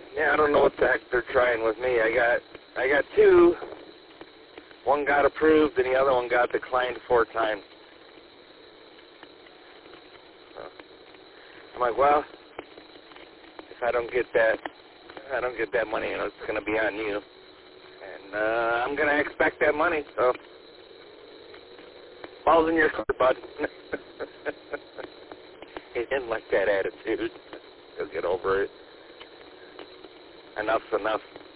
Yeah, I don't know what the heck they're trying with me. I got two. One got approved, and the other one got declined 4 times. So, I'm like, well, if I don't get that money, it's going to be on you. And I'm going to expect that money, so ball's in your court, bud. He didn't like that attitude. He'll get over it. Enough's enough.